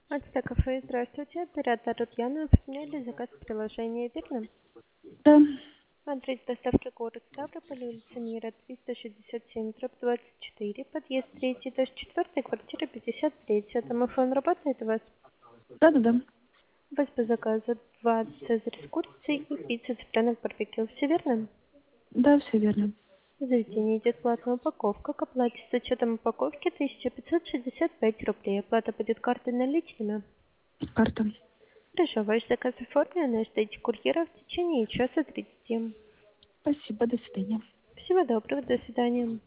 Альста кафе, здравствуйте. Оператор Татьяна. Оформляли заказ в приложении, верно? Да, Адрес доставки город Ставрополь, улица Мира, 367, дробь 24, подъезд 3-4, квартира 53. Домофон работает у вас? да. У вас по заказу 2 цезарь с курицей и пицца цыпленок барбекю. Все верно? Да, все верно. В заведении идет платная упаковка. К оплате с учетом упаковки 1565 рублей. Оплата будет картой наличными. Карта. Хорошо, ваш заказ оформлен, ждите курьера в течение часа 30. Спасибо, до свидания. Всего доброго, до свидания.